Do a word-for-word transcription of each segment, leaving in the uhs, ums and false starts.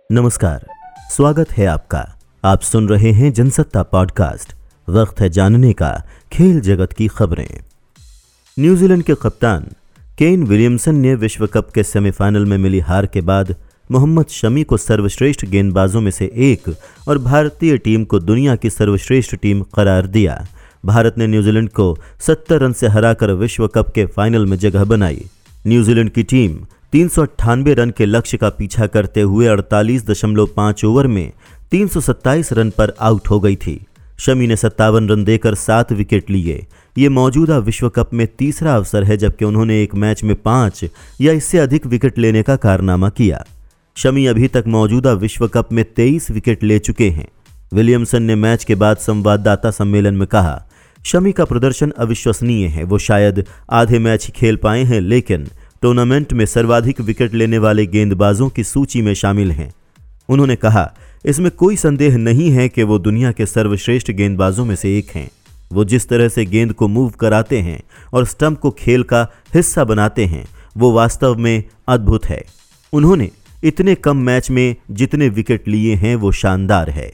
नमस्कार, स्वागत है आपका। आप सुन रहे हैं जनसत्ता पॉडकास्ट। वक्त है जानने का खेल जगत की खबरें। न्यूजीलैंड के कप्तान केन विलियमसन ने विश्व कप के सेमीफाइनल में मिली हार के बाद मोहम्मद शमी को सर्वश्रेष्ठ गेंदबाजों में से एक और भारतीय टीम को दुनिया की सर्वश्रेष्ठ टीम करार दिया। भारत ने न्यूजीलैंड को सत्तर रन से हराकर विश्व कप के फाइनल में जगह बनाई। न्यूजीलैंड की टीम तीन सौ अट्ठानवे रन के लक्ष्य का पीछा करते हुए अड़तालीस दशमलव पाँच ओवर में तीन सौ सत्ताईस रन पर आउट हो गई थी। शमी ने सत्तावन रन देकर सात विकेट लिए। ये मौजूदा विश्व कप में तीसरा अवसर है जबकि उन्होंने एक मैच में पाँच या इससे अधिक विकेट लेने का कारनामा किया। शमी अभी तक मौजूदा विश्व कप में तेईस विकेट ले चुके हैं। विलियमसन ने मैच के बाद संवाददाता सम्मेलन में कहा, शमी का प्रदर्शन अविश्वसनीय है। वो शायद आधे मैच ही खेल पाए हैं, लेकिन टूर्नामेंट में सर्वाधिक विकेट लेने वाले गेंदबाजों की सूची में शामिल हैं। उन्होंने कहा, इसमें कोई संदेह नहीं है कि वो दुनिया के सर्वश्रेष्ठ गेंदबाजों में से एक हैं। वो जिस तरह से गेंद को मूव कराते हैं और स्टंप को खेल का हिस्सा बनाते हैं, वो वास्तव में अद्भुत है। उन्होंने इतने कम मैच में जितने विकेट लिए हैं वो शानदार है।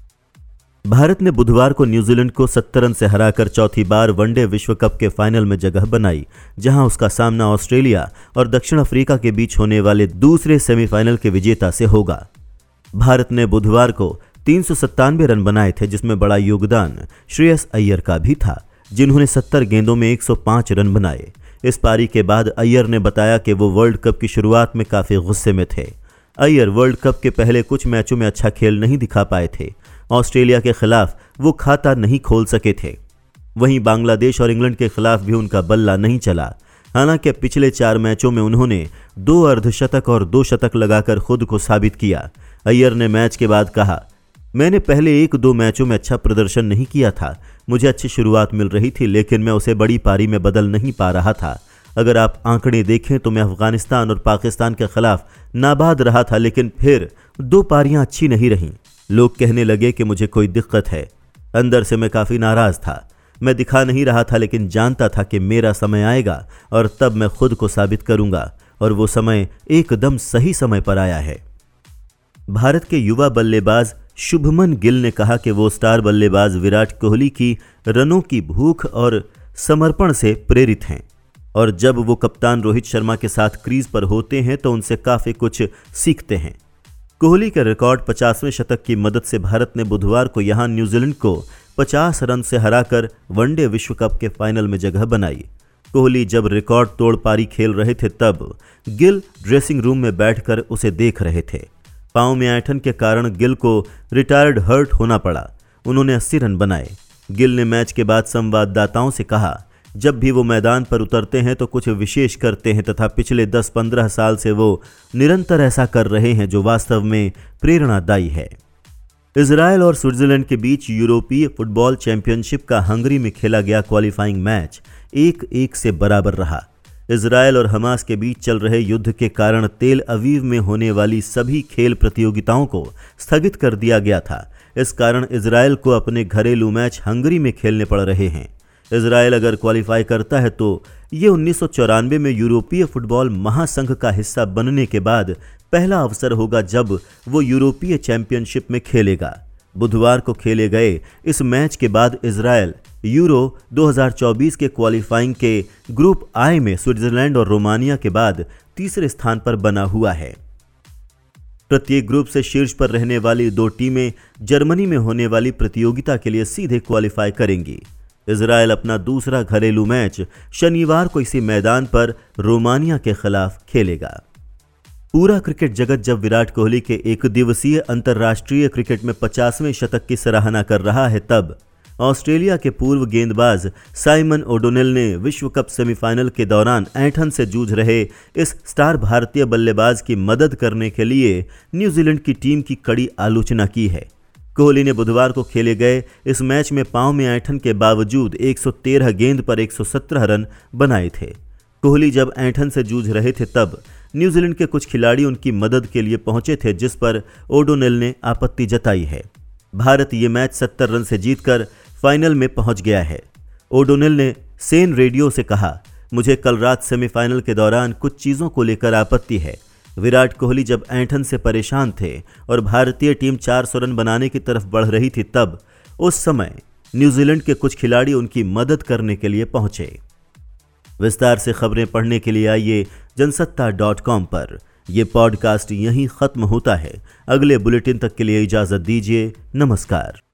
भारत ने बुधवार को न्यूजीलैंड को सत्तर रन से हराकर चौथी बार वनडे विश्व कप के फाइनल में जगह बनाई, जहां उसका सामना ऑस्ट्रेलिया और दक्षिण अफ्रीका के बीच होने वाले दूसरे सेमीफाइनल के विजेता से होगा। भारत ने बुधवार को तीन सौ सत्तानवे रन बनाए थे, जिसमें बड़ा योगदान श्रेयस अय्यर का भी था, जिन्होंने सत्तर गेंदों में एक सौ पाँच रन बनाए। इस पारी के बाद अय्यर ने बताया कि वो वर्ल्ड कप की शुरुआत में काफी गुस्से में थे। अय्यर वर्ल्ड कप के पहले कुछ मैचों में अच्छा खेल नहीं दिखा पाए थे। ऑस्ट्रेलिया के खिलाफ वो खाता नहीं खोल सके थे। वहीं बांग्लादेश और इंग्लैंड के खिलाफ भी उनका बल्ला नहीं चला। हालांकि पिछले चार मैचों में उन्होंने दो अर्धशतक और दो शतक लगाकर खुद को साबित किया। अय्यर ने मैच के बाद कहा, मैंने पहले एक दो मैचों में अच्छा प्रदर्शन नहीं किया था। मुझे अच्छी शुरुआत मिल रही थी, लेकिन मैं उसे बड़ी पारी में बदल नहीं पा रहा था। अगर आप आंकड़े देखें तो मैं अफगानिस्तान और पाकिस्तान के खिलाफ नाबाद रहा था, लेकिन फिर दो पारियां अच्छी नहीं रहीं। लोग कहने लगे कि मुझे कोई दिक्कत है। अंदर से मैं काफ़ी नाराज़ था। मैं दिखा नहीं रहा था, लेकिन जानता था कि मेरा समय आएगा और तब मैं खुद को साबित करूंगा, और वो समय एकदम सही समय पर आया है। भारत के युवा बल्लेबाज शुभमन गिल ने कहा कि वो स्टार बल्लेबाज विराट कोहली की रनों की भूख और समर्पण से प्रेरित हैं, और जब वो कप्तान रोहित शर्मा के साथ क्रीज पर होते हैं तो उनसे काफ़ी कुछ सीखते हैं। कोहली के रिकॉर्ड पचासवें शतक की मदद से भारत ने बुधवार को यहां न्यूजीलैंड को पचास रन से हराकर वनडे विश्व कप के फाइनल में जगह बनाई। कोहली जब रिकॉर्ड तोड़ पारी खेल रहे थे तब गिल ड्रेसिंग रूम में बैठकर उसे देख रहे थे। पांव में ऐंठन के कारण गिल को रिटायर्ड हर्ट होना पड़ा। उन्होंने अस्सी रन बनाए। गिल ने मैच के बाद संवाददाताओं से कहा, जब भी वो मैदान पर उतरते हैं तो कुछ विशेष करते हैं तथा पिछले दस पंद्रह साल से वो निरंतर ऐसा कर रहे हैं, जो वास्तव में प्रेरणादायी है। इजरायल और स्विट्जरलैंड के बीच यूरोपीय फुटबॉल चैंपियनशिप का हंगरी में खेला गया क्वालिफाइंग मैच एक एक से बराबर रहा। इजरायल और हमास के बीच चल रहे युद्ध के कारण तेल अवीव में होने वाली सभी खेल प्रतियोगिताओं को स्थगित कर दिया गया था। इस कारण इजरायल को अपने घरेलू मैच हंगरी में खेलने पड़ रहे हैं। इजरायल अगर क्वालिफाई करता है तो ये उन्नीस सौ चौरानवे में यूरोपीय फुटबॉल महासंघ का हिस्सा बनने के बाद पहला अवसर होगा जब वो यूरोपीय चैंपियनशिप में खेलेगा। बुधवार को खेले गए इस मैच के बाद इजरायल यूरो दो हज़ार चौबीस के क्वालिफाइंग के ग्रुप आई में स्विट्जरलैंड और रोमानिया के बाद तीसरे स्थान पर बना हुआ है। प्रत्येक ग्रुप से शीर्ष पर रहने वाली दो टीमें जर्मनी में होने वाली प्रतियोगिता के लिए सीधे क्वालिफाई करेंगी। इजरायल अपना दूसरा घरेलू मैच शनिवार को इसी मैदान पर रोमानिया के खिलाफ खेलेगा। पूरा क्रिकेट जगत जब विराट कोहली के एक दिवसीय अंतर्राष्ट्रीय क्रिकेट में पचासवें शतक की सराहना कर रहा है, तब ऑस्ट्रेलिया के पूर्व गेंदबाज साइमन ओडोनेल ने विश्व कप सेमीफाइनल के दौरान ऐंठन से जूझ रहे इस स्टार भारतीय बल्लेबाज की मदद करने के लिए न्यूजीलैंड की टीम की कड़ी आलोचना की है। कोहली ने बुधवार को खेले गए इस मैच में पांव में ऐंठन के बावजूद एक सौ तेरह गेंद पर एक सौ सत्रह रन बनाए थे। कोहली जब ऐंठन से जूझ रहे थे तब न्यूजीलैंड के कुछ खिलाड़ी उनकी मदद के लिए पहुंचे थे, जिस पर ओडोनेल ने आपत्ति जताई है। भारत ये मैच सत्तर रन से जीतकर फाइनल में पहुंच गया है। ओडोनेल ने सेन रेडियो से कहा, मुझे कल रात सेमीफाइनल के दौरान कुछ चीज़ों को लेकर आपत्ति है। विराट कोहली जब ऐंठन से परेशान थे और भारतीय टीम चार सौ रन बनाने की तरफ बढ़ रही थी, तब उस समय न्यूजीलैंड के कुछ खिलाड़ी उनकी मदद करने के लिए पहुंचे। विस्तार से खबरें पढ़ने के लिए आइए जनसत्ता डॉट कॉम पर। यह पॉडकास्ट यहीं खत्म होता है। अगले बुलेटिन तक के लिए इजाजत दीजिए। नमस्कार।